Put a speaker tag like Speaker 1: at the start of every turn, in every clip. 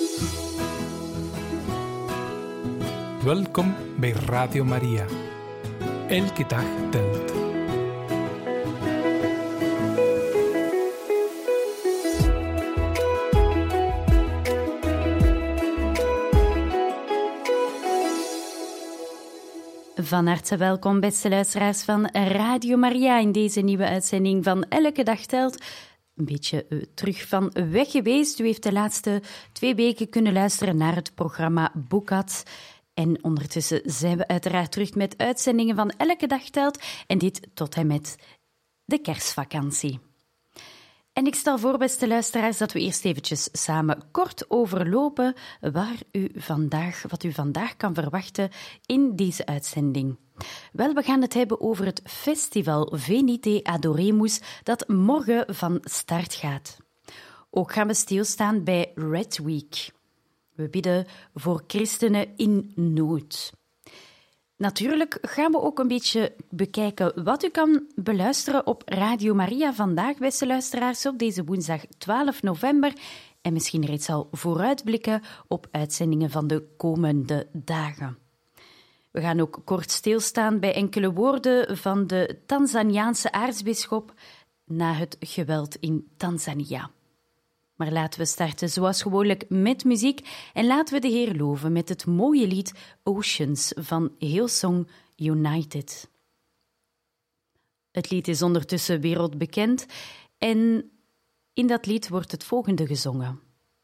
Speaker 1: Welkom bij Radio Maria. Elke dag telt.
Speaker 2: Van harte welkom, beste luisteraars van Radio Maria, in deze nieuwe uitzending van Elke Dag Telt. Een beetje terug van weg geweest. U heeft de laatste 2 weken kunnen luisteren naar het programma Boekad. En ondertussen zijn we uiteraard terug met uitzendingen van Elke Dag Telt. En dit tot en met de kerstvakantie. En ik stel voor, beste luisteraars, dat we eerst eventjes samen kort overlopen wat u vandaag kan verwachten in deze uitzending. Wel, we gaan het hebben over het festival Venite Adoremus dat morgen van start gaat. Ook gaan we stilstaan bij Red Week. We bidden voor christenen in nood. Natuurlijk gaan we ook een beetje bekijken wat u kan beluisteren op Radio Maria vandaag, beste luisteraars, op deze woensdag 12 november. En misschien reeds al vooruitblikken op uitzendingen van de komende dagen. We gaan ook kort stilstaan bij enkele woorden van de Tanzaniaanse aartsbisschop na het geweld in Tanzania. Maar laten we starten zoals gewoonlijk met muziek en laten we de Heer loven met het mooie lied Oceans van Hillsong United. Het lied is ondertussen wereldbekend en in dat lied wordt het volgende gezongen.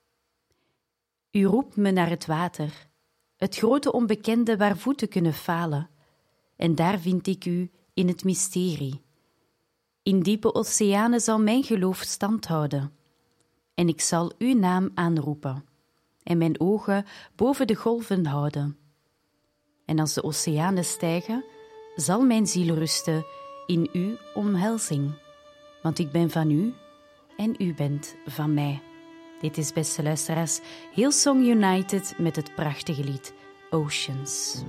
Speaker 2: U roept me naar het water, het grote onbekende waar voeten kunnen falen, en daar vind ik u in het mysterie. In diepe oceanen zal mijn geloof stand houden. En ik zal uw naam aanroepen en mijn ogen boven de golven houden. En als de oceanen stijgen, zal mijn ziel rusten in uw omhelzing. Want ik ben van u en u bent van mij. Dit is, beste luisteraars, Hillsong United met het prachtige lied Oceans.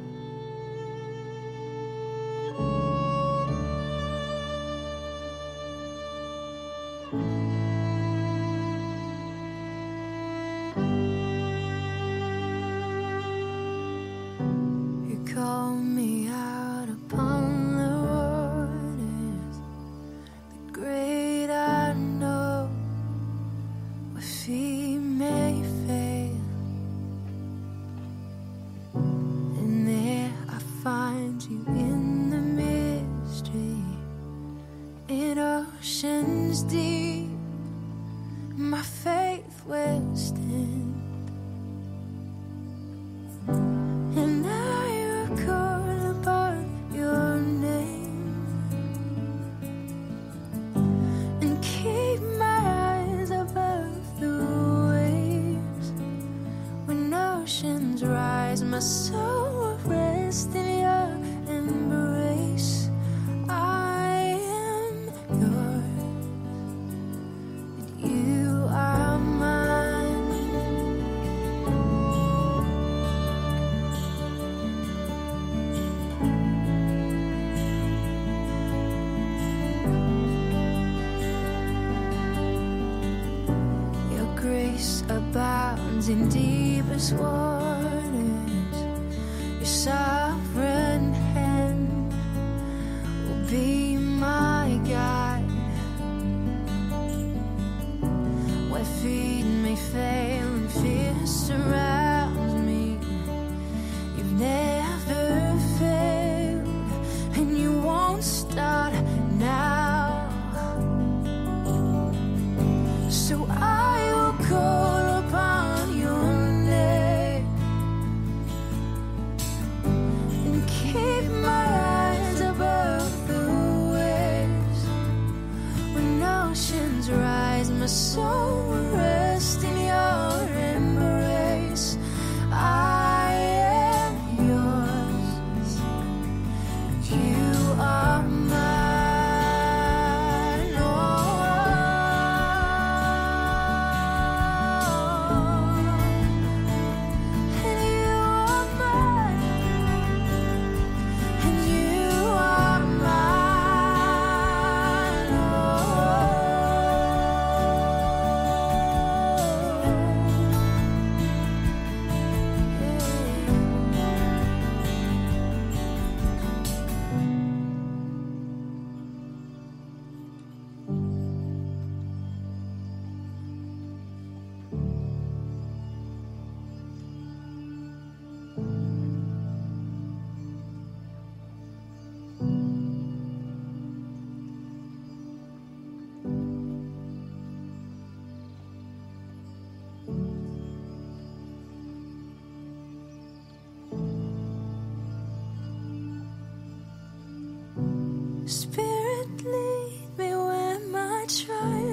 Speaker 3: In deepest waters, your sovereign hand will be my guide. Where feet may fail and fear surrounds me, you've never failed and you won't start now. So I will call upon your name.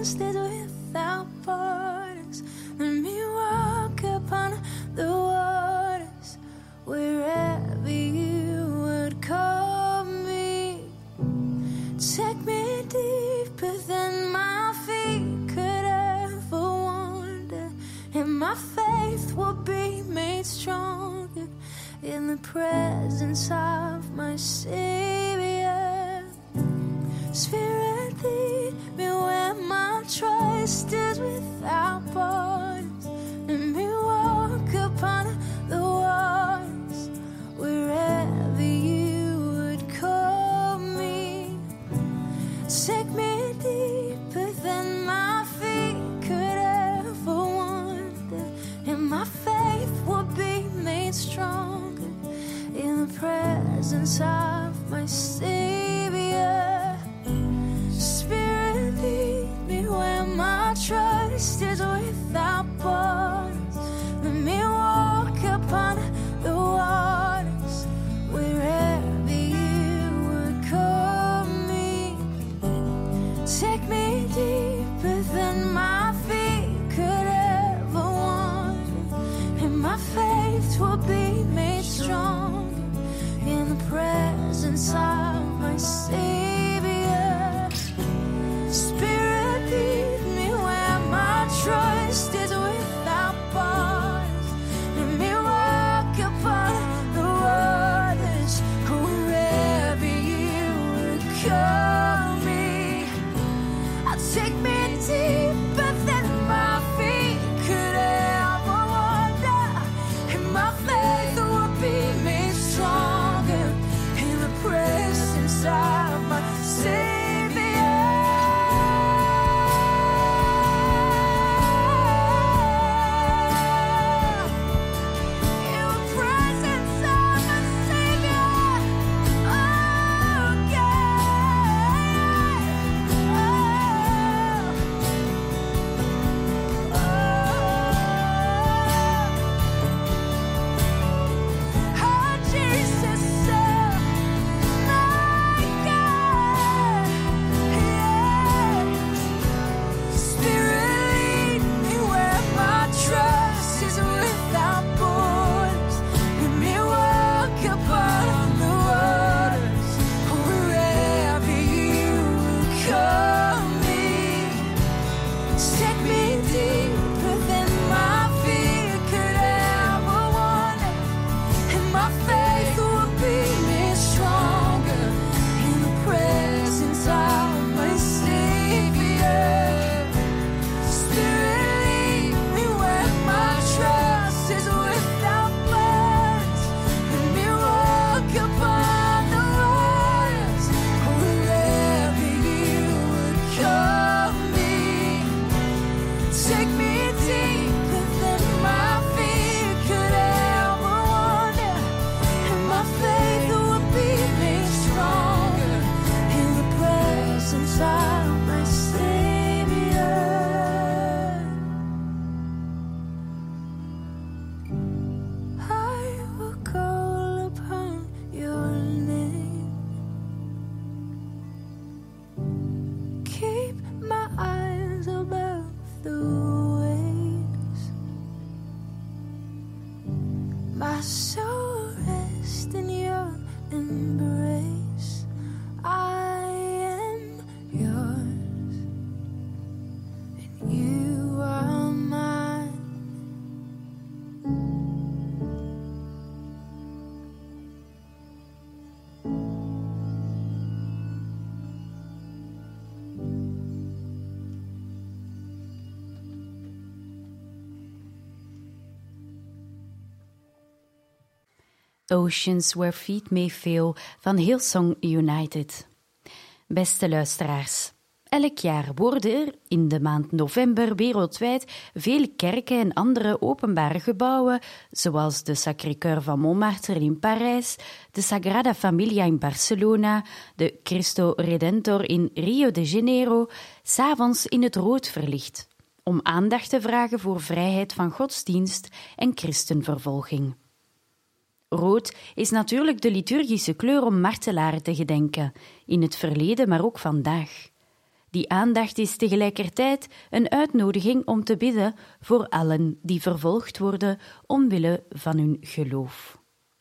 Speaker 3: trusted without borders. Let me walk upon the waters wherever you would call me. Take me deeper than my feet could ever wander, and my faith will be made stronger in the presence of my Savior. Spirit, lead me where my trust is without borders. Let me walk upon the waters wherever you would call me. Take me deeper than my feet could ever wander, and my faith will be made stronger in the presence of my Savior. Spirit, lead me where my trust is without borders. Let me walk upon the waters wherever you would call me. Take me deeper than my feet could ever wander, and my faith will be made strong in the presence of my Savior. Spirit, lead me where my trust is without borders. Let me walk upon the waters wherever you would call me. I'll take me deeper than my feet could ever wander, and my faith will be made stronger in the presence of my Savior. In the presence of my Savior. Oh, oh, Jesus, my God, yes. Spirit, lead me where my trust is without borders. Let me walk upon the waters wherever you would call me. Take me deeper than my feet could ever wander, and my faith will be made stronger in the presence of my Savior. Spirit, lead me where my trust is without borders. Let me walk upon the waters wherever you would call me. Take me deeper than my feet could ever wander, and my faith will be made stronger in the presence of my Savior. I will call upon your name. Keep my eyes above the waves. My soul rests in your embrace. I am yours, and you are mine.
Speaker 2: Oceans Where Feet May Fail van Hillsong United. Beste luisteraars, elk jaar worden er in de maand november wereldwijd veel kerken en andere openbare gebouwen, zoals de Sacré-Cœur van Montmartre in Parijs, de Sagrada Familia in Barcelona, de Cristo Redentor in Rio de Janeiro, 's avonds in het rood verlicht, om aandacht te vragen voor vrijheid van godsdienst en christenvervolging. Rood is natuurlijk de liturgische kleur om martelaren te gedenken, in het verleden, maar ook vandaag. Die aandacht is tegelijkertijd een uitnodiging om te bidden voor allen die vervolgd worden omwille van hun geloof.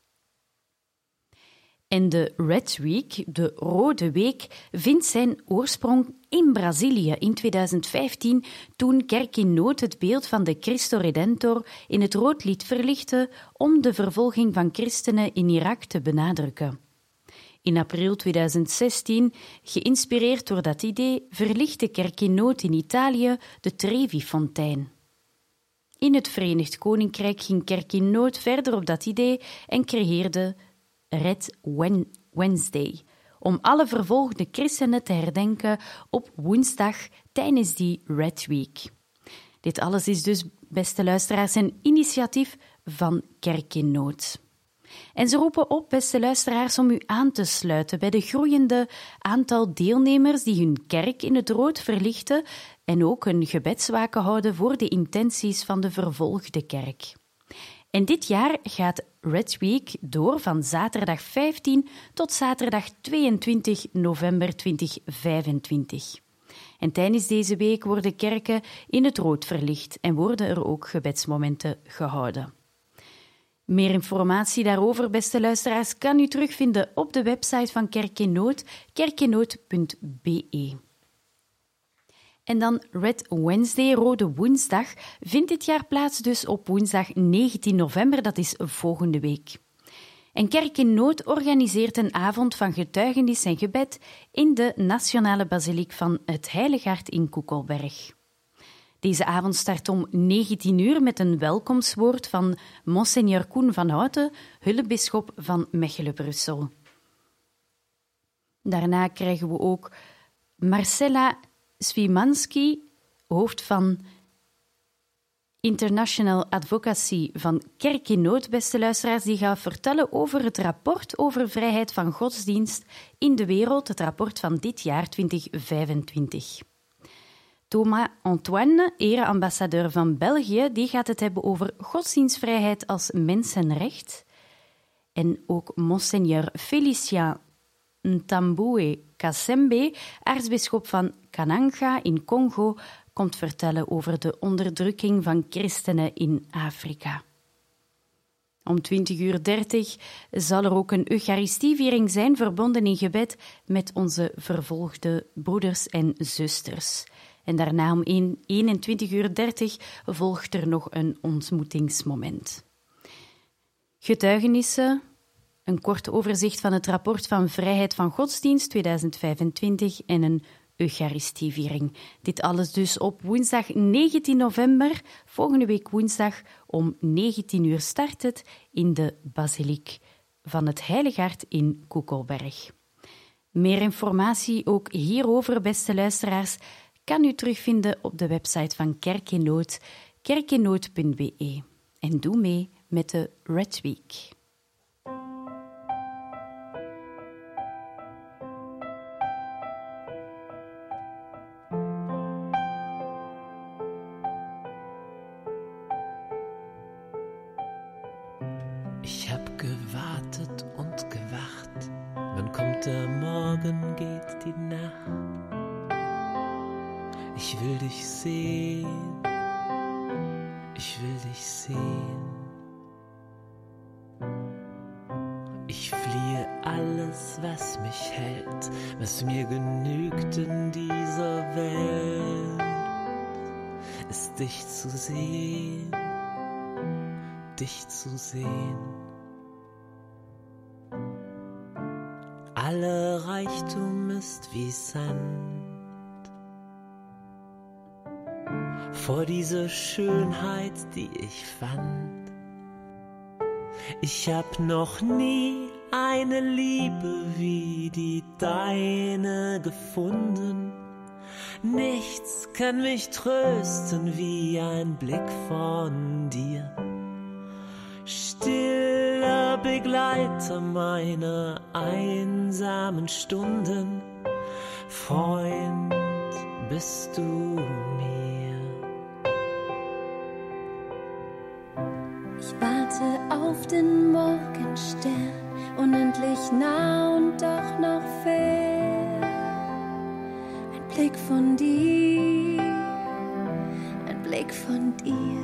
Speaker 2: En de Red Week, de Rode Week, vindt zijn oorsprong in Brazilië in 2015, toen Kerk in Nood het beeld van de Cristo Redentor in het rood liet verlichten om de vervolging van christenen in Irak te benadrukken. In april 2016, geïnspireerd door dat idee, verlichtte Kerk in Nood in Italië de Trevi-fontein. In het Verenigd Koninkrijk ging Kerk in Nood verder op dat idee en creëerde Red Wednesday, om alle vervolgde christenen te herdenken op woensdag tijdens die Red Week. Dit alles is dus, beste luisteraars, een initiatief van Kerk in Nood. En ze roepen op, beste luisteraars, om u aan te sluiten bij de groeiende aantal deelnemers die hun kerk in het rood verlichten en ook een gebedswaken houden voor de intenties van de vervolgde kerk. En dit jaar gaat Red Week door van zaterdag 15 tot zaterdag 22 november 2025. En tijdens deze week worden kerken in het rood verlicht en worden er ook gebedsmomenten gehouden. Meer informatie daarover, beste luisteraars, kan u terugvinden op de website van Kerk in Nood, kerkinnood.be. En dan Red Wednesday, Rode Woensdag, vindt dit jaar plaats dus op woensdag 19 november, dat is volgende week. En Kerk in Nood organiseert een avond van getuigenis en gebed in de Nationale Basiliek van het Heiligaard in Koekelberg. Deze avond start om 19 uur met een welkomstwoord van Monseigneur Koen van Houten, hulpbisschop van Mechelen-Brussel. Daarna krijgen we ook Marcella Swimanski, hoofd van International Advocacy van Kerk in Nood, beste luisteraars, die gaat vertellen over het rapport over vrijheid van godsdienst in de wereld, het rapport van dit jaar 2025. Thomas Antoine, ereambassadeur van België, die gaat het hebben over godsdienstvrijheid als mensenrecht. En ook Monseigneur Félicien Ntambue Kasembe, aartsbisschop van Kananga in Congo, komt vertellen over de onderdrukking van christenen in Afrika. Om 20:30 zal er ook een Eucharistieviering zijn, verbonden in gebed met onze vervolgde broeders en zusters. En daarna om 21:30 volgt er nog een ontmoetingsmoment. Getuigenissen, een kort overzicht van het rapport van Vrijheid van Godsdienst 2025 en een Eucharistieviering. Dit alles dus op woensdag 19 november, volgende week woensdag om 19 uur start het in de Basiliek van het Heiligaard in Koekelberg. Meer informatie ook hierover, beste luisteraars, kan u terugvinden op de website van Kerk in Nood, kerkinnood.be. En doe mee met de Red Week.
Speaker 4: Ich hab gewartet und gewacht. Wann kommt der Morgen, geht die Nacht? Ich will dich sehen, ich will dich sehen. Ich fliehe alles, was mich hält, was mir genügt in dieser Welt, ist dich zu sehen, dich zu sehen. Aller Reichtum ist wie Sand vor dieser Schönheit, die ich fand. Ich hab noch nie eine Liebe wie die deine gefunden. Nichts kann mich trösten wie ein Blick von dir. Stiller Begleiter meiner einsamen Stunden, Freund bist du mir.
Speaker 3: Ich warte auf den Morgenstern, unendlich nah und doch noch fern. Ein Blick von dir, ein Blick von dir.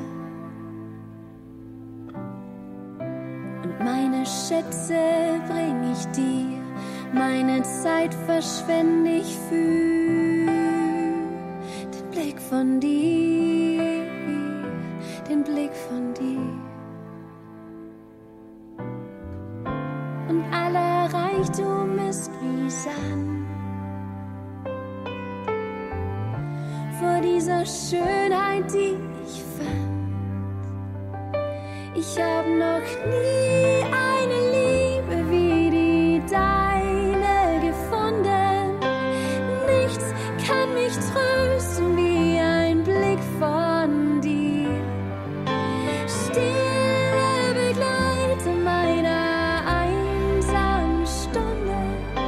Speaker 3: Und meine Schätze bring ich dir, meine Zeit verschwende ich für den Blick von dir, den Blick von dir. Und aller Reichtum ist wie Sand vor dieser Schönheit, die ich fand. Ich hab noch nie eine Liebe wie die deine gefunden. Nichts kann mich trösten wie ein Blick von dir. Stille Begleiter meiner einsamen Stunde.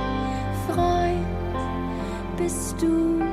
Speaker 3: Freund, bist du mir.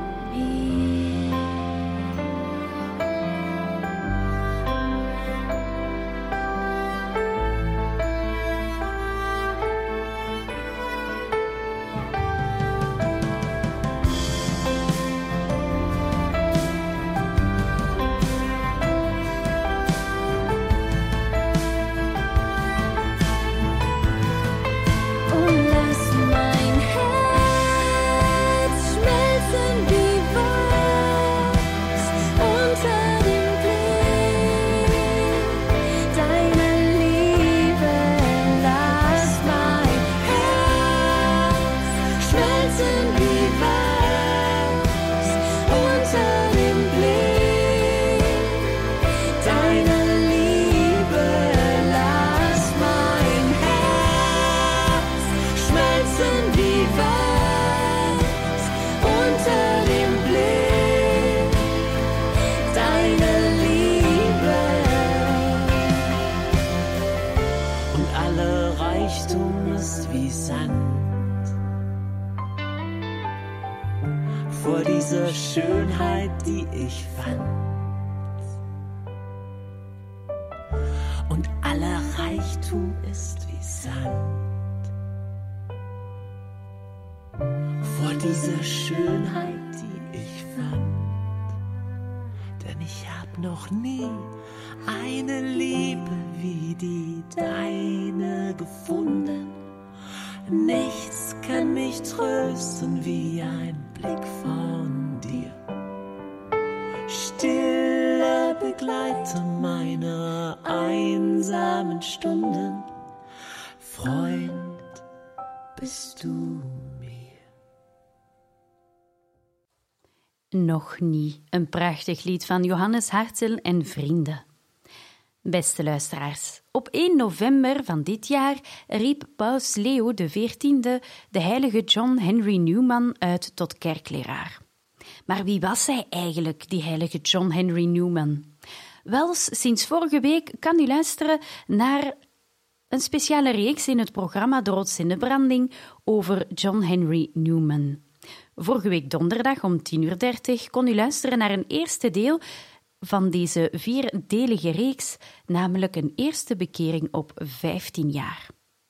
Speaker 4: Vor dieser Schönheit, die ich fand. Und aller Reichtum ist wie Sand. Vor dieser Schönheit, die ich fand. Denn ich hab noch nie eine Liebe wie die deine gefunden. Nichts kann mich trösten wie ein Blick von dir. Stiller Begleiter meiner einsamen Stunden. Freund, bist du mir.
Speaker 2: Nog nie, een prachtig lied van Johannes Hartzel en vrienden. Beste luisteraars, op 1 november van dit jaar riep Paus Leo XIV de heilige John Henry Newman uit tot kerkleraar. Maar wie was hij eigenlijk, die heilige John Henry Newman? Wel, sinds vorige week kan u luisteren naar een speciale reeks in het programma De Rots in de Branding over John Henry Newman. Vorige week donderdag om 10:30 kon u luisteren naar een eerste deel van deze 4-delige reeks, namelijk een eerste bekering op 15 jaar.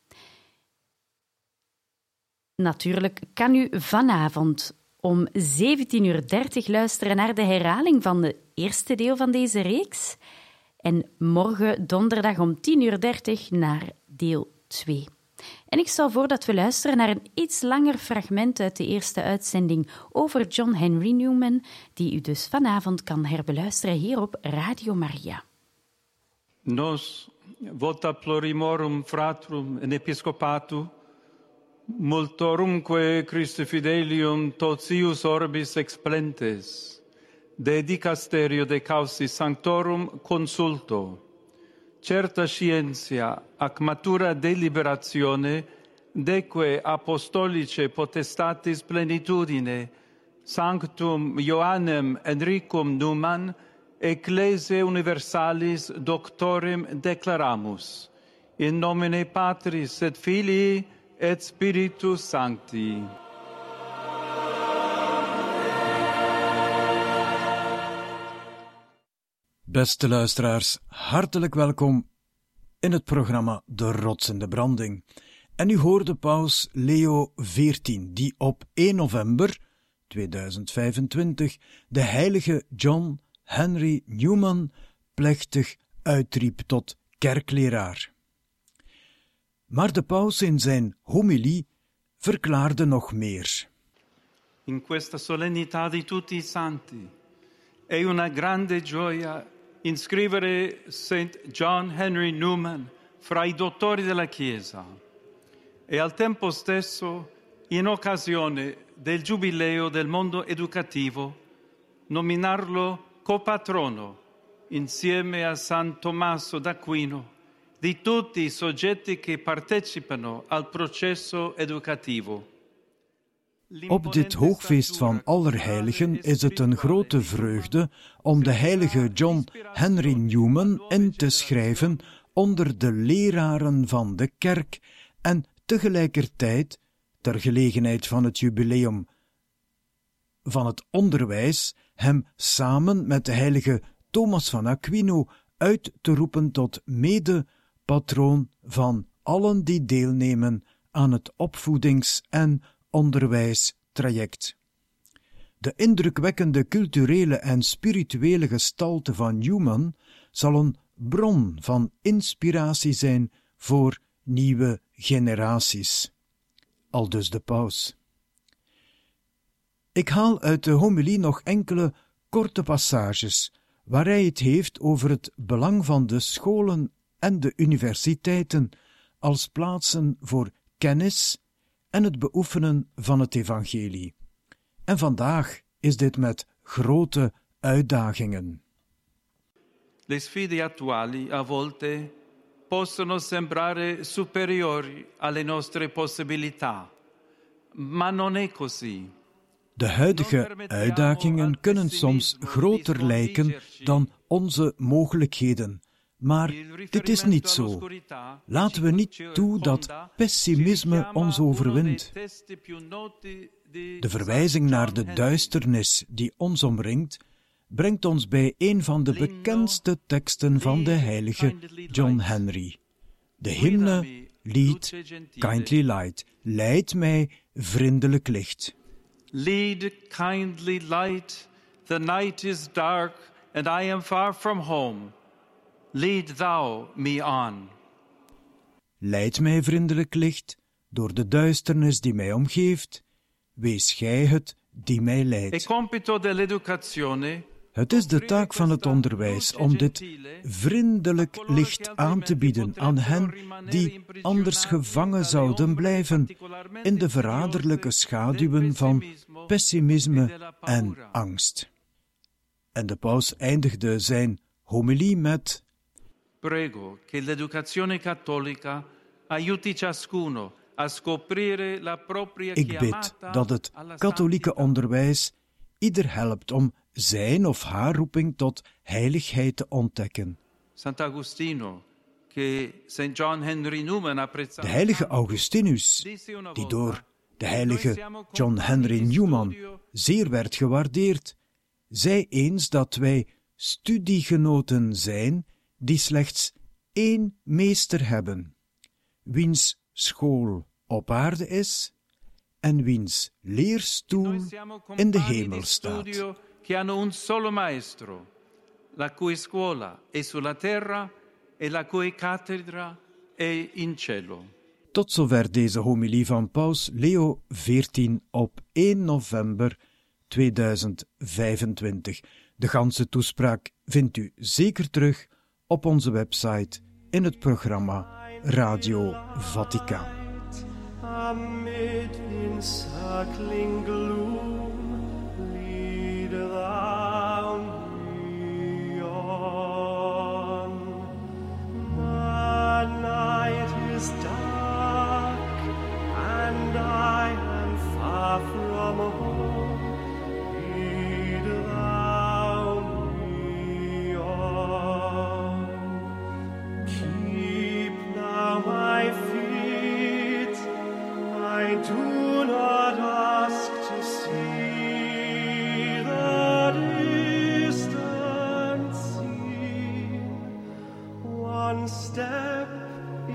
Speaker 2: Natuurlijk kan u vanavond om 17:30 luisteren naar de herhaling van de eerste deel van deze reeks en morgen donderdag om 10:30 naar deel 2. En ik stel voor dat we luisteren naar een iets langer fragment uit de eerste uitzending over John Henry Newman, die u dus vanavond kan herbeluisteren hier op Radio Maria.
Speaker 5: Nos vota plurimorum fratrum in episcopatu, multorumque Christi fidelium totius orbis explentes, de dicasterio de causi sanctorum consulto, certa scientia ac matura deliberazione deque apostolice potestatis plenitudine sanctum Ioannem Enricum Newman Ecclesiae Universalis Doctorem declaramus in nomine Patris et Filii et Spiritus Sancti.
Speaker 6: Beste luisteraars, hartelijk welkom in het programma De Rots in de Branding. En u hoorde paus Leo XIV, die op 1 november 2025 de heilige John Henry Newman plechtig uitriep tot kerkleraar. Maar de paus in zijn homilie verklaarde nog meer.
Speaker 5: In questa solennità di tutti i santi è una grande gioia inscrivere Saint John Henry Newman fra i dottori della Chiesa e al tempo stesso, in occasione del Giubileo del mondo educativo, nominarlo copatrono insieme a San Tommaso d'Aquino di tutti i soggetti che partecipano al processo educativo.
Speaker 6: Op dit hoogfeest van Allerheiligen is het een grote vreugde om de heilige John Henry Newman in te schrijven onder de leraren van de kerk en tegelijkertijd, ter gelegenheid van het jubileum van het onderwijs, hem samen met de heilige Thomas van Aquino uit te roepen tot mede-patroon van allen die deelnemen aan het opvoedings- en onderwijstraject. De indrukwekkende culturele en spirituele gestalte van Newman zal een bron van inspiratie zijn voor nieuwe generaties. Aldus de paus. Ik haal uit de homilie nog enkele korte passages, waar hij het heeft over het belang van de scholen en de universiteiten als plaatsen voor kennis en het beoefenen van het evangelie. En vandaag is dit met grote uitdagingen.
Speaker 5: Le sfide attuali a volte possono sembrare superiori alle nostre possibilità, ma non è così.
Speaker 6: De huidige uitdagingen kunnen soms groter lijken dan onze mogelijkheden, maar dit is niet zo. Laten we niet toe dat pessimisme ons overwint. De verwijzing naar de duisternis die ons omringt, brengt ons bij een van de bekendste teksten van de heilige John Henry. De hymne, lied, Kindly Light, leid mij vriendelijk licht.
Speaker 5: Lead, kindly light, the night is dark and I am far from home. Lead thou me on.
Speaker 6: Leid mij vriendelijk licht, door de duisternis die mij omgeeft, wees gij het die mij leidt. Het is de taak van het onderwijs om dit vriendelijk licht aan te bieden aan hen die anders gevangen zouden blijven in de verraderlijke schaduwen van pessimisme en angst. En de paus eindigde zijn homilie met:
Speaker 5: Prego che l'educazione cattolica aiuti ciascuno a scoprire la propria
Speaker 6: Ik bid dat het katholieke onderwijs ieder helpt om zijn of haar roeping tot heiligheid te ontdekken. De heilige Augustinus, die door de heilige John Henry Newman zeer werd gewaardeerd, zei eens dat wij studiegenoten zijn die slechts één meester hebben, wiens school op aarde is en wiens leerstoel in de hemel staat.
Speaker 5: Che hanno un solo maestro, la cui scuola è sulla terra e la cui cattedra è in cielo.
Speaker 6: Tot zover deze homilie van Paus Leo XIV op 1 november 2025. De ganse toespraak vindt u zeker terug op onze website in het programma Radio Vaticaan. Amid encircling gloom, lead thou me on. The night is dark and I am far from home. Lead thou me on. Keep thou my feet. I do not ask to see the distant sea. One step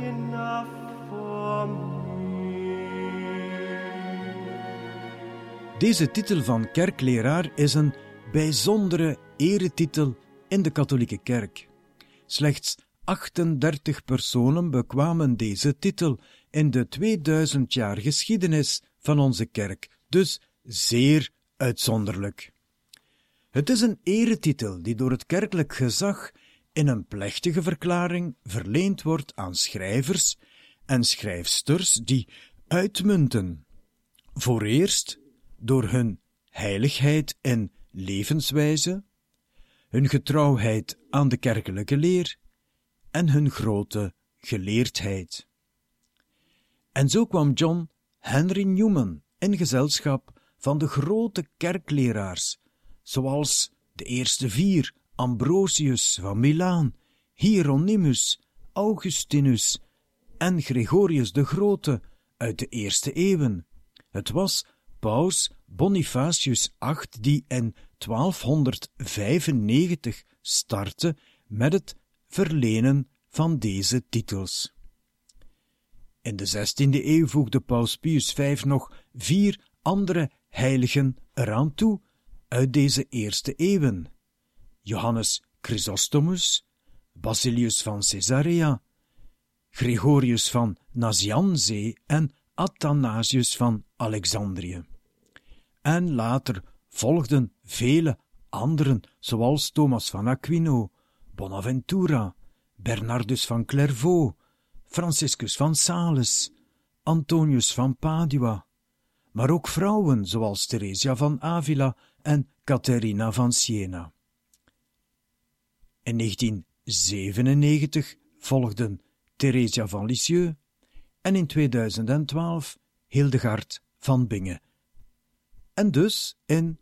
Speaker 6: enough for me. Deze titel van kerkleraar is een bijzondere eretitel in de katholieke kerk. Slechts 38 personen bekwamen deze titel in de 2000 jaar geschiedenis van onze kerk, dus zeer uitzonderlijk. Het is een eretitel die door het kerkelijk gezag in een plechtige verklaring verleend wordt aan schrijvers en schrijfsters die uitmunten. Vooreerst door hun heiligheid en levenswijze, hun getrouwheid aan de kerkelijke leer en hun grote geleerdheid. En zo kwam John Henry Newman in gezelschap van de grote kerkleraars, zoals de eerste 4, Ambrosius van Milaan, Hieronymus, Augustinus en Gregorius de Grote uit de eerste eeuwen. Het was paus Bonifacius VIII die in 1295 startte met het verlenen van deze titels. In de 16e eeuw voegde paus Pius V nog 4 andere heiligen eraan toe uit deze eerste eeuwen: Johannes Chrysostomus, Basilius van Caesarea, Gregorius van Nazianze en Athanasius van Alexandrië. En later volgden vele anderen, zoals Thomas van Aquino, Bonaventura, Bernardus van Clairvaux, Franciscus van Sales, Antonius van Padua, maar ook vrouwen zoals Theresia van Avila en Catharina van Siena. In 1997 volgden Theresia van Lisieux en in 2012 Hildegard van Bingen. En dus in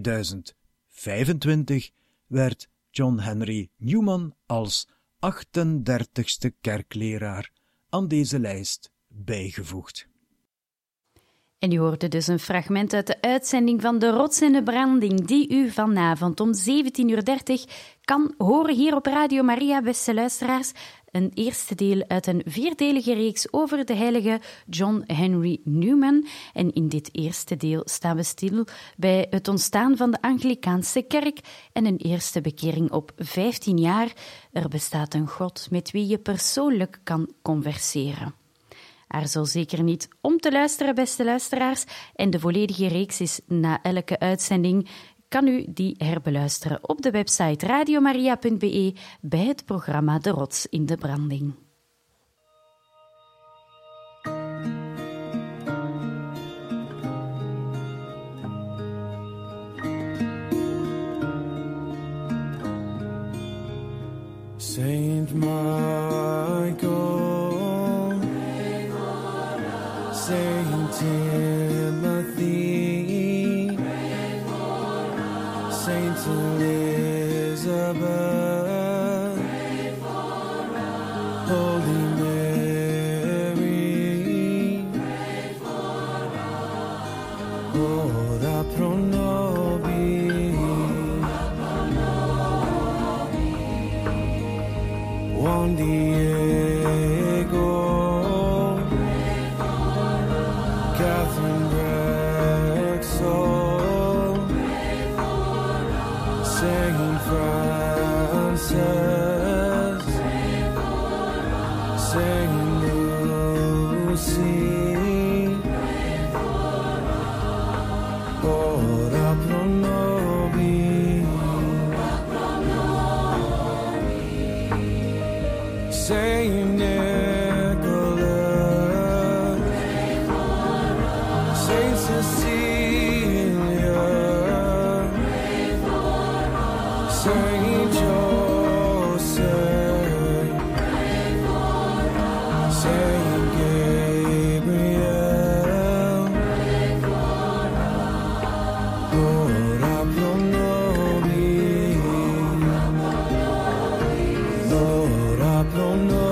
Speaker 6: 2025 werd John Henry Newman als 38ste kerkleraar aan deze lijst bijgevoegd.
Speaker 2: En u hoorde dus een fragment uit de uitzending van De Rots in de Branding, die u vanavond om 17:30 kan horen hier op Radio Maria, beste luisteraars. Een eerste deel uit een 4-delige reeks over de heilige John Henry Newman. En in dit eerste deel staan we stil bij het ontstaan van de Anglikaanse kerk en een eerste bekering op 15 jaar. Er bestaat een God met wie je persoonlijk kan converseren. Aarzel zeker niet om te luisteren, beste luisteraars. En de volledige reeks is na elke uitzending. Kan u die herbeluisteren op de website radiomaria.be bij het programma De Rots in de Branding.
Speaker 7: Saint Michael, Saint Timothy, Saint Elizabeth, Holy Mary, ora pro nobis, Juan Diego, Catherine Drexel, Saint Francis, Saint Lucy, ora pro nobis, Saint Nicholas, Saint Cecilia, Saint Joseph, Saint Gabriel, ora pro nobis, ora pro nobis.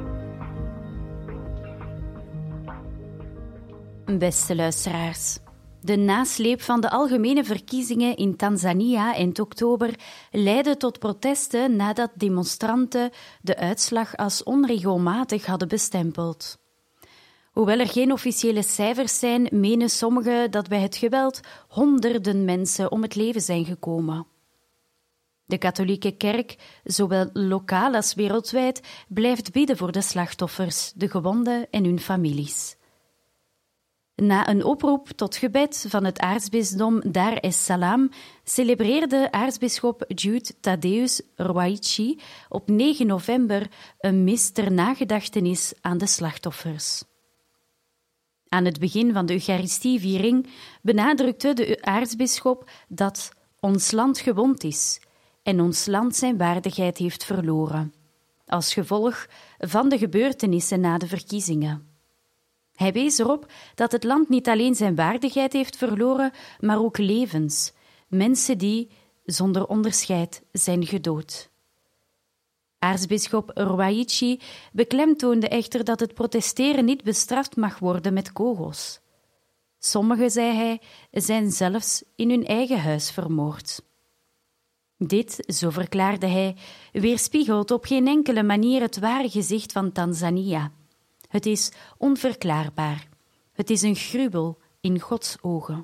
Speaker 2: Beste luisteraars, De nasleep van de algemene verkiezingen in Tanzania eind oktober leidde tot protesten nadat demonstranten de uitslag als onregelmatig hadden bestempeld. Hoewel er geen officiële cijfers zijn, menen sommigen dat bij het geweld honderden mensen om het leven zijn gekomen. De katholieke kerk, zowel lokaal als wereldwijd, blijft bidden voor de slachtoffers, de gewonden en hun families. Na een oproep tot gebed van het aartsbisdom Dar es Salaam celebreerde aartsbisschop Jude Thaddeus Ruwa'ichi op 9 november een mis ter nagedachtenis aan de slachtoffers. Aan het begin van de Eucharistieviering benadrukte de aartsbisschop dat ons land gewond is en ons land zijn waardigheid heeft verloren, als gevolg van de gebeurtenissen na de verkiezingen. Hij wees erop dat het land niet alleen zijn waardigheid heeft verloren, maar ook levens, mensen die, zonder onderscheid, zijn gedood. Aartsbisschop Ruwa'ichi beklemtoonde echter dat het protesteren niet bestraft mag worden met kogels. Sommigen, zei hij, zijn zelfs in hun eigen huis vermoord. Dit, zo verklaarde hij, weerspiegelt op geen enkele manier het ware gezicht van Tanzania. Het is onverklaarbaar. Het is een gruwel in Gods ogen.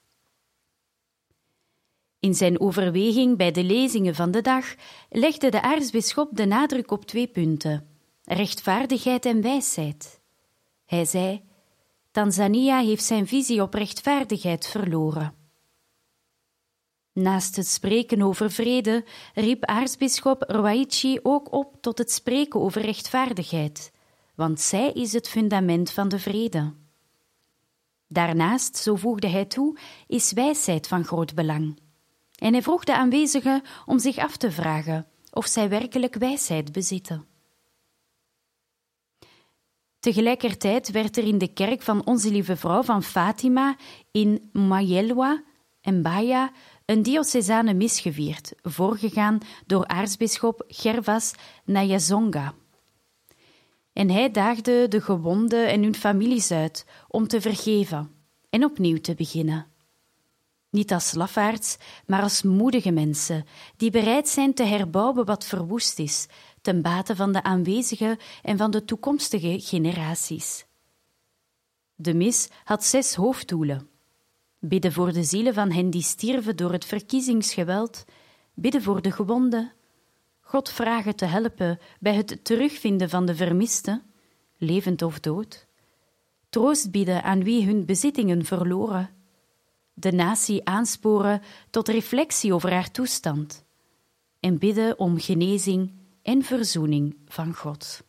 Speaker 2: In zijn overweging bij de lezingen van de dag legde de aartsbisschop de nadruk op 2 punten: rechtvaardigheid en wijsheid. Hij zei: Tanzania heeft zijn visie op rechtvaardigheid verloren. Naast het spreken over vrede riep aartsbisschop Ruwa'ichi ook op tot het spreken over rechtvaardigheid, want zij is het fundament van de vrede. Daarnaast, zo voegde hij toe, is wijsheid van groot belang. En hij vroeg de aanwezigen om zich af te vragen of zij werkelijk wijsheid bezitten. Tegelijkertijd werd er in de kerk van Onze Lieve Vrouw van Fatima in Mayelwa en Baya een diocesane mis gevierd, voorgegaan door aartsbisschop Gervas Nayazonga. En hij daagde de gewonden en hun families uit om te vergeven en opnieuw te beginnen. Niet als lafaards, maar als moedige mensen die bereid zijn te herbouwen wat verwoest is, ten bate van de aanwezige en van de toekomstige generaties. De mis had 6 hoofddoelen: bidden voor de zielen van hen die stierven door het verkiezingsgeweld, bidden voor de gewonden, God vragen te helpen bij het terugvinden van de vermisten, levend of dood, troost bieden aan wie hun bezittingen verloren, de natie aansporen tot reflectie over haar toestand en bidden om genezing en verzoening van God.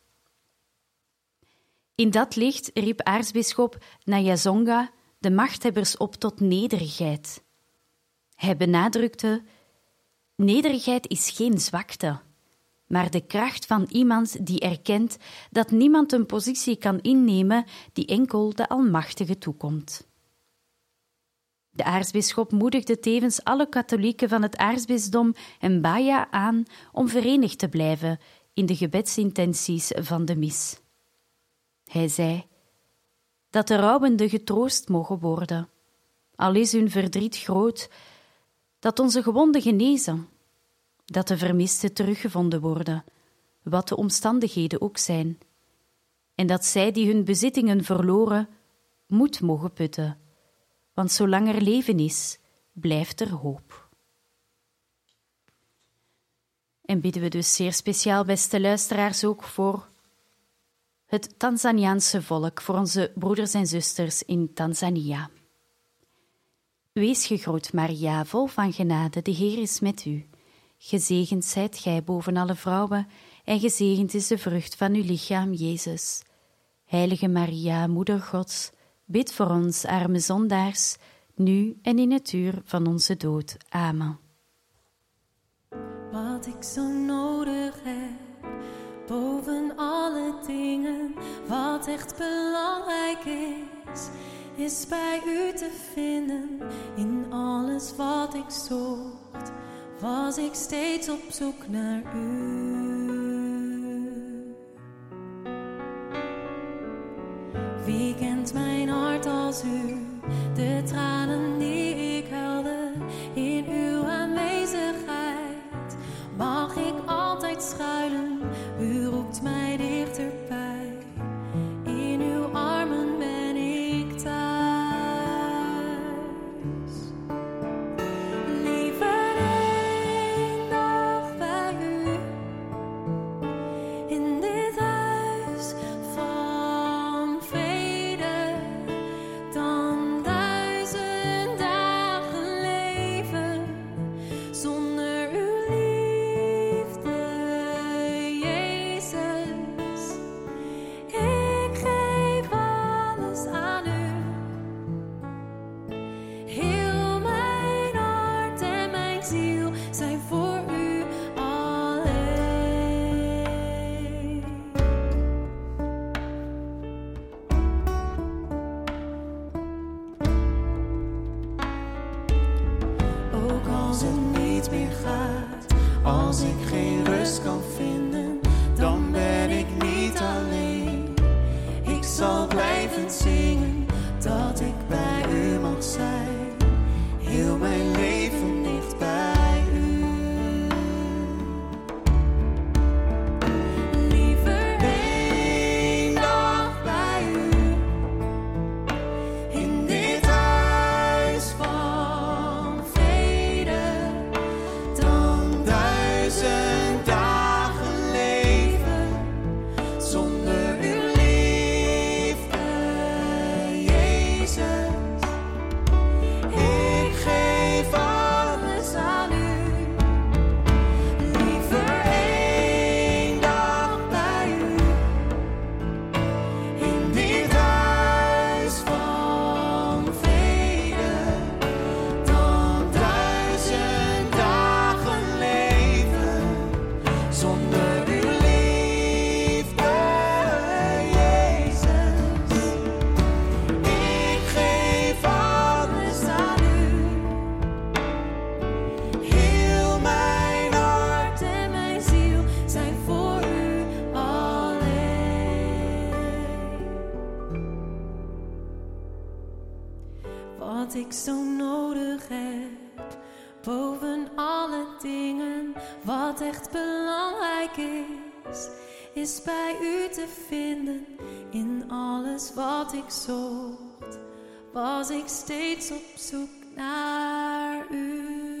Speaker 2: In dat licht riep aartsbisschop Nayazonga de machthebbers op tot nederigheid. Hij benadrukte: nederigheid is geen zwakte, maar de kracht van iemand die erkent dat niemand een positie kan innemen die enkel de Almachtige toekomt. De aartsbisschop moedigde tevens alle katholieken van het aartsbisdom en Baya aan om verenigd te blijven in de gebedsintenties van de mis. Hij zei dat de rouwenden getroost mogen worden, al is hun verdriet groot, dat onze gewonden genezen, dat de vermisten teruggevonden worden, wat de omstandigheden ook zijn, en dat zij die hun bezittingen verloren moed mogen putten, want zolang er leven is, blijft er hoop. En bidden we dus zeer speciaal, beste luisteraars, ook voor het Tanzaniaanse volk, voor onze broeders en zusters in Tanzania. Wees gegroet, Maria, vol van genade, de Heer is met u. Gezegend zijt gij boven alle vrouwen, en gezegend is de vrucht van uw lichaam, Jezus. Heilige Maria, Moeder Gods, bid voor ons, arme zondaars, nu en in het uur van onze dood. Amen.
Speaker 3: Wat ik zo nodig heb, boven alle dingen, wat echt belangrijk is bij u te vinden. In alles wat ik zocht, was ik steeds op zoek naar u. Wie kent mijn hart als u, de tranen wat ik zo nodig heb. Boven alle dingen, wat echt belangrijk is bij u te vinden. In alles wat ik zocht, was ik steeds op zoek naar u.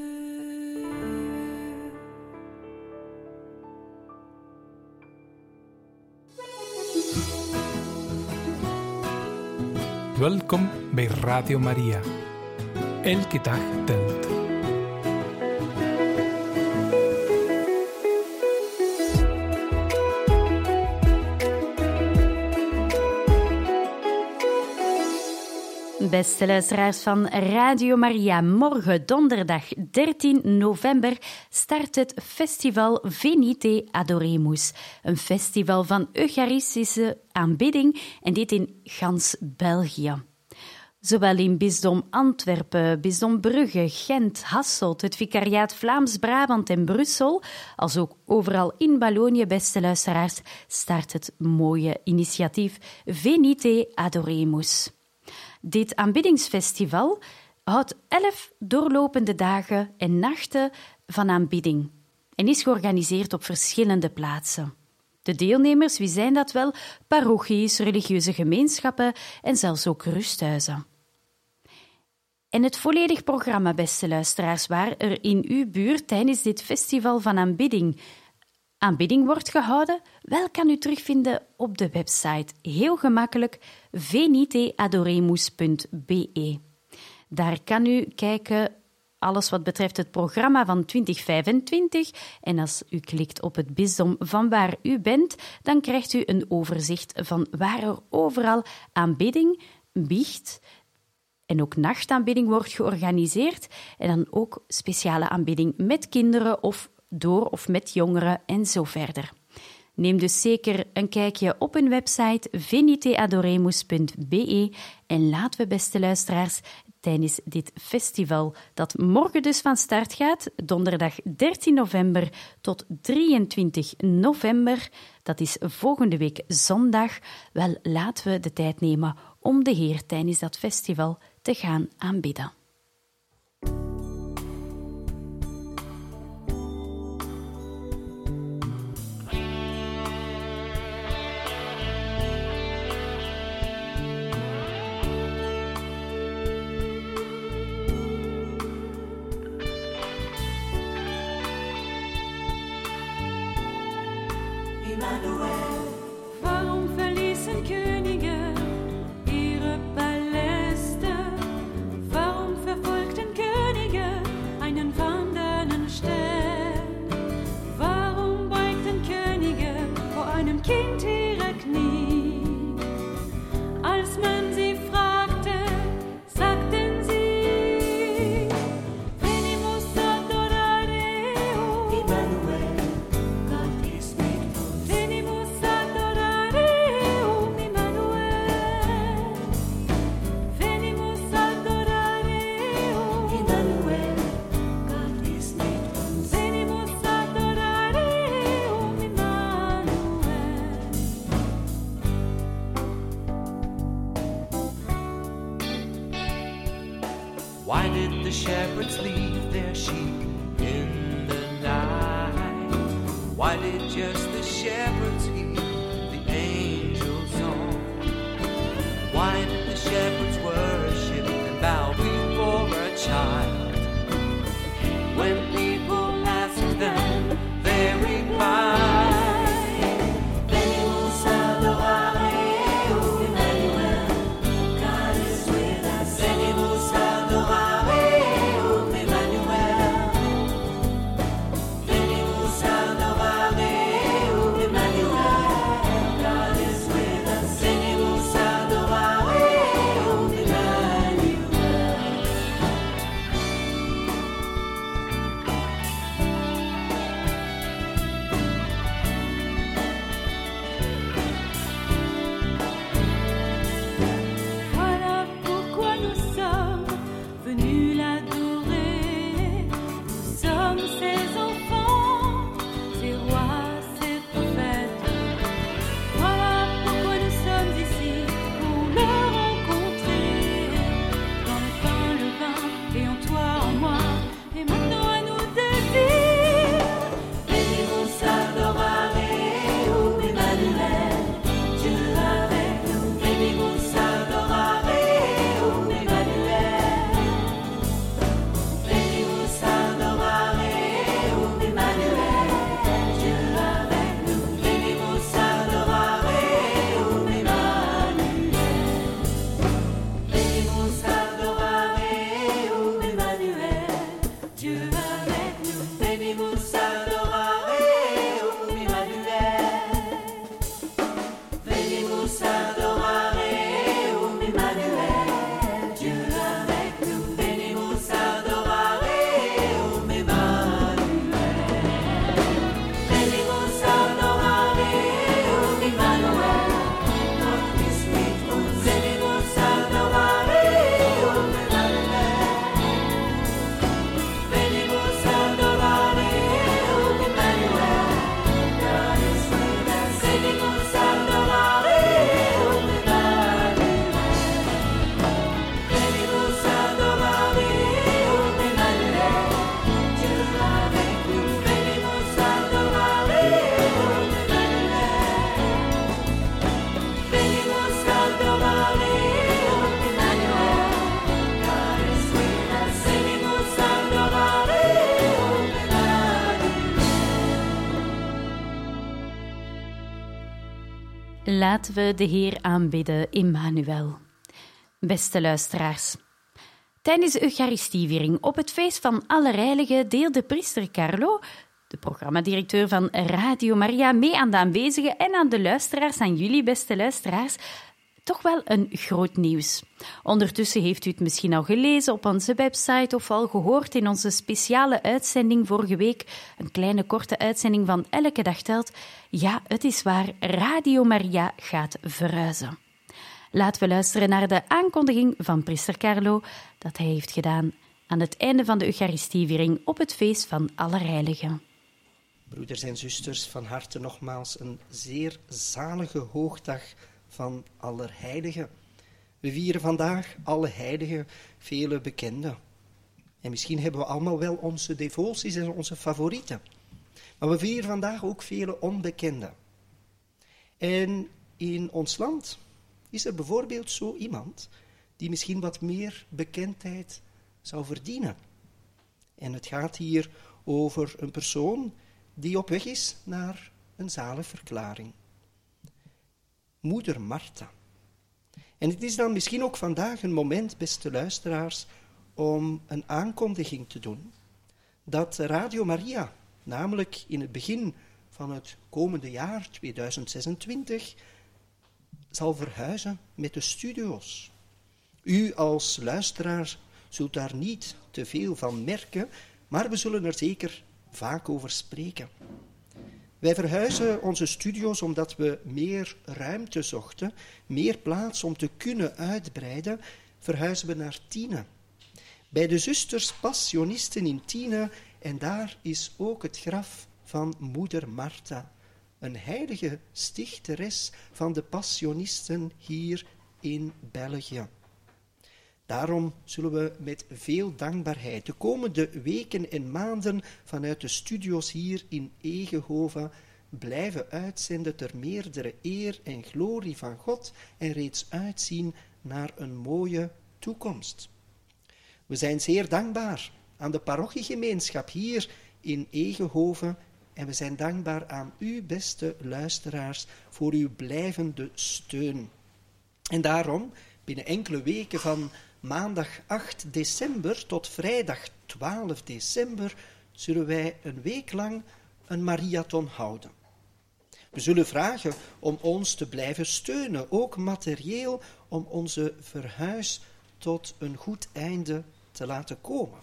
Speaker 1: Welkom bij Radio Maria. Elke dag telt.
Speaker 2: Beste luisteraars van Radio Maria, morgen donderdag 13 november start het festival Venite Adoremus. Een festival van eucharistische aanbidding en dit in gans België. Zowel in bisdom Antwerpen, bisdom Brugge, Gent, Hasselt, het vicariaat Vlaams-Brabant en Brussel, als ook overal in Wallonië, beste luisteraars, start het mooie initiatief Venite Adoremus. Dit aanbiddingsfestival houdt 11 doorlopende dagen en nachten van aanbidding en is georganiseerd op verschillende plaatsen. De deelnemers, wie zijn dat wel? Parochies, religieuze gemeenschappen en zelfs ook rusthuizen. En het volledig programma, beste luisteraars, waar er in uw buurt tijdens dit festival van aanbidding wordt gehouden, wel kan u terugvinden op de website. Heel gemakkelijk, veniteadoremus.be. Daar kan u kijken alles wat betreft het programma van 2025. En als u klikt op het bisdom van waar u bent, dan krijgt u een overzicht van waar er overal aanbidding, biecht en ook nachtaanbidding wordt georganiseerd. En dan ook speciale aanbidding met kinderen of door of met jongeren en zo verder. Neem dus zeker een kijkje op hun website veniteadoremus.be en laten we, beste luisteraars, tijdens dit festival, dat morgen dus van start gaat, donderdag 13 november tot 23 november, dat is volgende week zondag, wel laten we de tijd nemen om de Heer tijdens dat festival te gaan aanbidden.
Speaker 3: Waarom verliezen koningen ihre Paläste? Warum verfolgten Könige einen wandernden Stern? Warum beugten Könige vor einem Kind ihre Knie? Als man sie fragte, sagten sie: Venimus adorare Immanuel, Gott ist mit uns. Venimus adorare Immanuel. Venimus adorare Immanuel, Gott ist mit uns. Venimus adorare Immanuel.
Speaker 7: Why did the shepherds leave their sheep in the night? Why did just the shepherds hear the angels' song? Why did the shepherds worship and bow before a child? When people ask them, they reply: Venimus adorare Emmanuel, God is with us. Venimus adorare Emmanuel. Venimus adorare Emmanuel,
Speaker 2: Laten we de Heer aanbidden, Immanuel. Beste luisteraars, tijdens de Eucharistieviering op het feest van Allerheiligen deelde priester Carlo, de programmadirecteur van Radio Maria, mee aan de aanwezigen en aan de luisteraars, aan jullie beste luisteraars, toch wel een groot nieuws. Ondertussen heeft u het misschien al gelezen op onze website of al gehoord in onze speciale uitzending vorige week, een kleine korte uitzending van Elke Dag Telt. Ja, het is waar, Radio Maria gaat verhuizen. Laten we luisteren naar de aankondiging van priester Carlo dat hij heeft gedaan aan het einde van de Eucharistieviering op het feest van Allerheiligen.
Speaker 8: Broeders en zusters, van harte nogmaals een zeer zalige hoogdag van Allerheiligen. We vieren vandaag alle heiligen, vele bekenden. En misschien hebben we allemaal wel onze devoties en onze favorieten. Maar we vieren vandaag ook vele onbekenden. En in ons land is er bijvoorbeeld zo iemand die misschien wat meer bekendheid zou verdienen. En het gaat hier over een persoon die op weg is naar een zaligverklaring. Moeder Martha. En het is dan misschien ook vandaag een moment, beste luisteraars, om een aankondiging te doen dat Radio Maria, namelijk in het begin van het komende jaar, 2026, zal verhuizen met de studio's. U als luisteraar zult daar niet te veel van merken, maar we zullen er zeker vaak over spreken. Wij verhuizen onze studio's omdat we meer ruimte zochten, meer plaats om te kunnen uitbreiden, verhuizen we naar Tiene. Bij de zusters Passionisten in Tiene, en daar is ook het graf van moeder Martha, een heilige stichteres van de Passionisten hier in België. Daarom zullen we met veel dankbaarheid de komende weken en maanden vanuit de studio's hier in Egenhoven blijven uitzenden ter meerdere eer en glorie van God en reeds uitzien naar een mooie toekomst. We zijn zeer dankbaar aan de parochiegemeenschap hier in Egenhoven en we zijn dankbaar aan u, beste luisteraars, voor uw blijvende steun. En daarom, binnen enkele weken van maandag 8 december tot vrijdag 12 december zullen wij een week lang een Mariathon houden. We zullen vragen om ons te blijven steunen, ook materieel, om onze verhuis tot een goed einde te laten komen.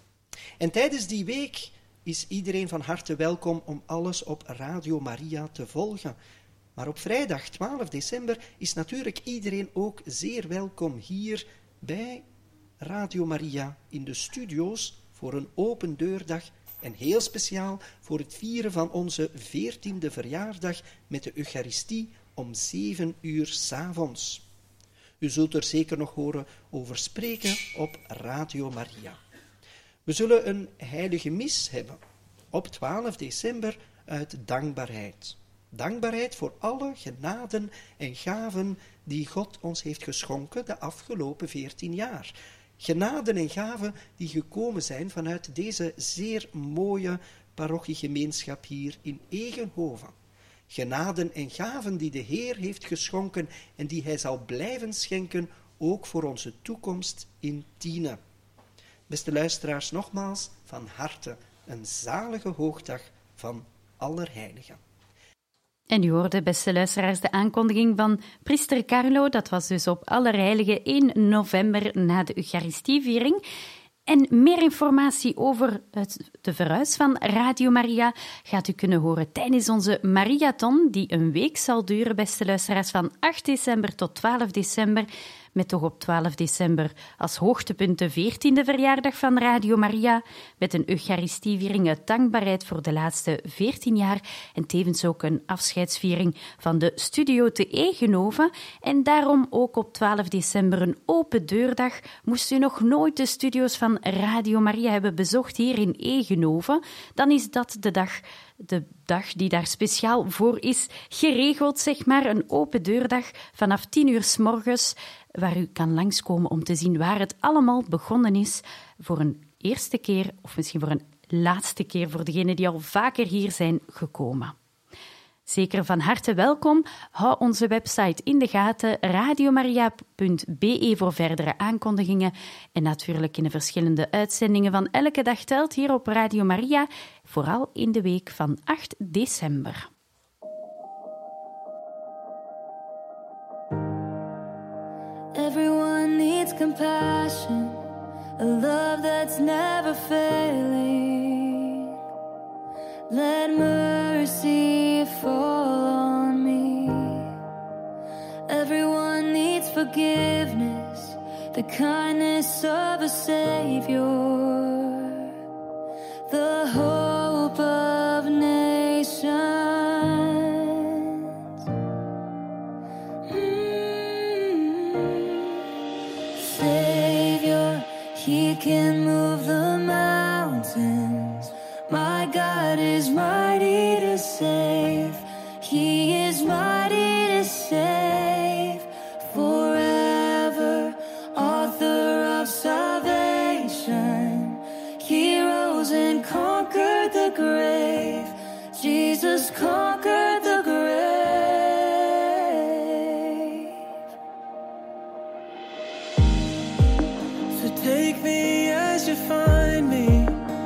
Speaker 8: En tijdens die week is iedereen van harte welkom om alles op Radio Maria te volgen. Maar op vrijdag 12 december is natuurlijk iedereen ook zeer welkom hier bij Radio Maria in de studio's voor een open deurdag en heel speciaal voor het vieren van onze 14e verjaardag met de Eucharistie om 7 uur 's avonds. U zult er zeker nog horen over spreken op Radio Maria. We zullen een heilige mis hebben op 12 december uit dankbaarheid. Dankbaarheid voor alle genaden en gaven die God ons heeft geschonken de afgelopen 14 jaar. Genaden en gaven die gekomen zijn vanuit deze zeer mooie parochiegemeenschap hier in Egenhoven. Genaden en gaven die de Heer heeft geschonken en die Hij zal blijven schenken, ook voor onze toekomst in Tiene. Beste luisteraars, nogmaals van harte een zalige hoogdag van Allerheiligen.
Speaker 2: En u hoorde, beste luisteraars, de aankondiging van priester Carlo. Dat was dus op Allerheiligen 1 november na de Eucharistieviering. En meer informatie over de verhuis van Radio Maria gaat u kunnen horen tijdens onze Mariathon, die een week zal duren, beste luisteraars, van 8 december tot 12 december. Met toch op 12 december als hoogtepunt de 14e verjaardag van Radio Maria, met een Eucharistieviering uit dankbaarheid voor de laatste 14 jaar en tevens ook een afscheidsviering van de studio te Egenhoven. En daarom ook op 12 december een open deurdag. Moest u nog nooit de studio's van Radio Maria hebben bezocht hier in Egenhoven, dan is dat de dag die daar speciaal voor is geregeld, zeg maar, een open deurdag vanaf 10 uur 's morgens, waar u kan langskomen om te zien waar het allemaal begonnen is, voor een eerste keer of misschien voor een laatste keer voor degenen die al vaker hier zijn gekomen. Zeker van harte welkom. Hou onze website in de gaten, radiomaria.be voor verdere aankondigingen. En natuurlijk in de verschillende uitzendingen van Elke Dag Telt hier op Radio Maria, vooral in de week van 8 december.
Speaker 3: Everyone needs compassion, a love that's never failing. Let mercy fall on me. Everyone needs forgiveness, the kindness of a Savior, the hope of nations. Savior, He can move the mountains. My God is mighty to save. He is mighty to save. Forever, author of salvation. He rose and conquered the grave. Jesus conquered the grave. So take me as you find me.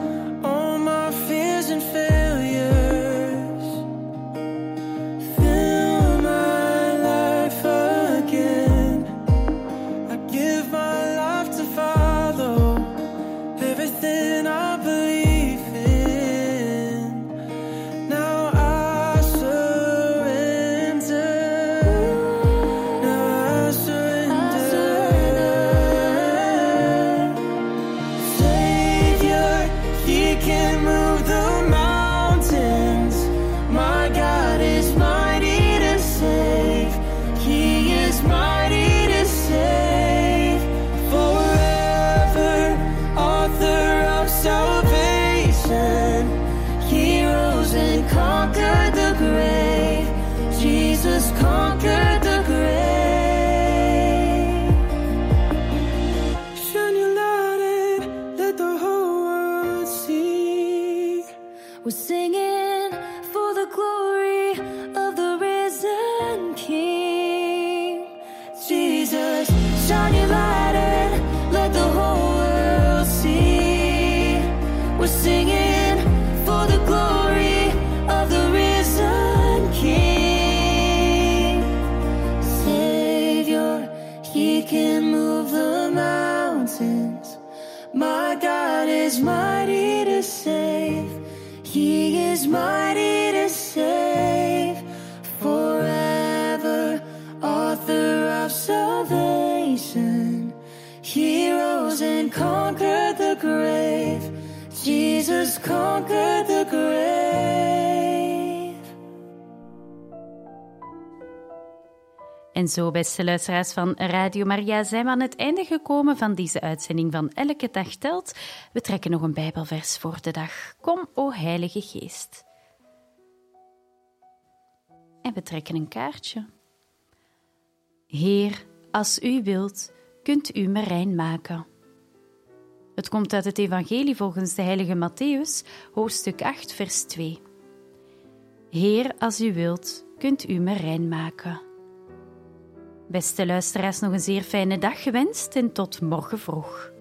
Speaker 3: We're singing for the glory of the risen King. Jesus, shine your light and let the whole world see. We're singing for the glory of the risen King. Savior, He can move the mountains. My God is mighty to save. He is mighty to save. Forever, author of salvation. He rose and conquered the grave. Jesus conquered the grave.
Speaker 2: En zo, beste luisteraars van Radio Maria, zijn we aan het einde gekomen van deze uitzending van Elke Dag Telt. We trekken nog een Bijbelvers voor de dag. Kom, o Heilige Geest. En we trekken een kaartje. Heer, als u wilt, kunt u me rein maken. Het komt uit het evangelie volgens de heilige Mattheüs, hoofdstuk 8, vers 2. Heer, als u wilt, kunt u me rein maken. Beste luisteraars, nog een zeer fijne dag gewenst en tot morgen vroeg.